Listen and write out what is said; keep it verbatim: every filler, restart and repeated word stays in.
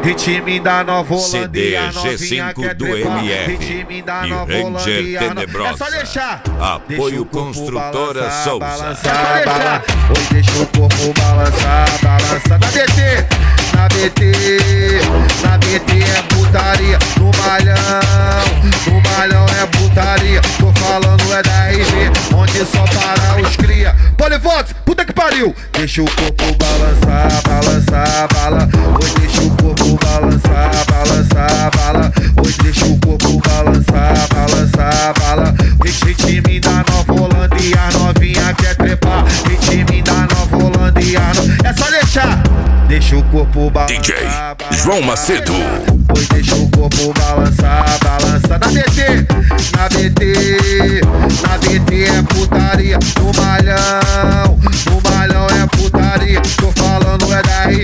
ritmo da Nova C D G cinco do M R ritmo da e Nova Ranger Tenebrosa. É só deixar. Apoio Construtora Souza. Balançar, balançar, oi, deixa o corpo balançar, balançar. Na B T, na B T, na B T é putaria. No malhão, no malhão é putaria. Tô falando é da R G, onde só para os cria. Polivox, puta que pariu. Deixa o corpo balançar, balançar, bala. Oi, deixa o corpo balançar, balançar, bala. Oi, deixa o corpo balançar, balançar, bala. Ritmo da Nova Holândia, a novinha quer trepar. Ritmo da Nova Holândia, é só deixar. Deixa o corpo balançar, D J balançar, João Macedo. Oi, deixa o corpo balançar, balançar. Na B T, na B T, na B T é putaria. No malhão, no malhão é putaria. Tô falando é da R